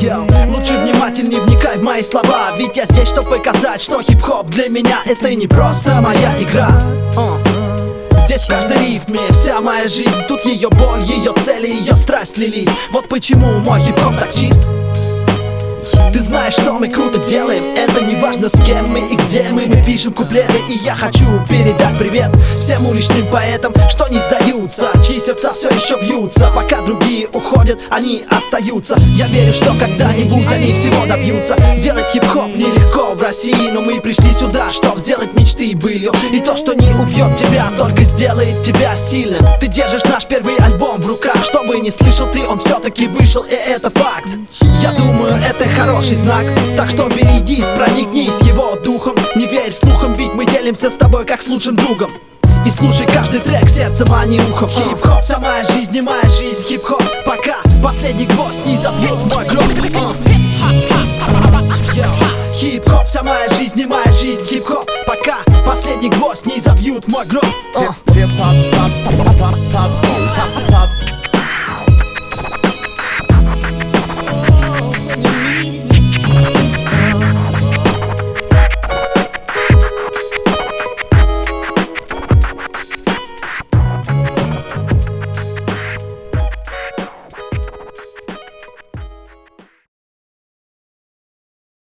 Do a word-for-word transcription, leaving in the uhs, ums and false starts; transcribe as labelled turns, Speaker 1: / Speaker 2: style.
Speaker 1: Йоу, лучше внимательней вникай в мои слова, ведь я здесь, чтобы показать, что хип-хоп для меня это не просто моя игра. uh. Здесь в каждой рифме вся моя жизнь, тут ее боль, ее цели, ее страсть слились. Вот почему мой хип-хоп так чист. Ты знаешь, что мы круто делаем, это не важно с кем мы и где мы. Мы пишем куплеты, и я хочу передать привет всем уличным поэтам, что не сдаются, чьи сердца все еще бьются. Пока другие уходят, они остаются. Я верю, что когда-нибудь они всего добьются. Делать хип-хоп нелегко в России, но мы пришли сюда, чтоб сделать мечты былью. И то, что не убьет тебя, только сделает тебя сильным. Ты держишь наш первый альбом в руках, что бы ни слышал ты, он все-таки вышел, и это факт. Я думаю, это хороший знак, так что берегись, проникнись его духом. Не верь слухам, ведь мы делимся с тобой как с лучшим другом. И слушай каждый трек сердцем, а не ухом. Хип-хоп, вся моя жизнь, не моя жизнь. Хип-хоп, пока последний гвоздь не забьет мой гроб. Хип-хоп, вся моя жизнь, не моя жизнь. Хип-хоп, пока последний гвоздь не забьют мой гроб.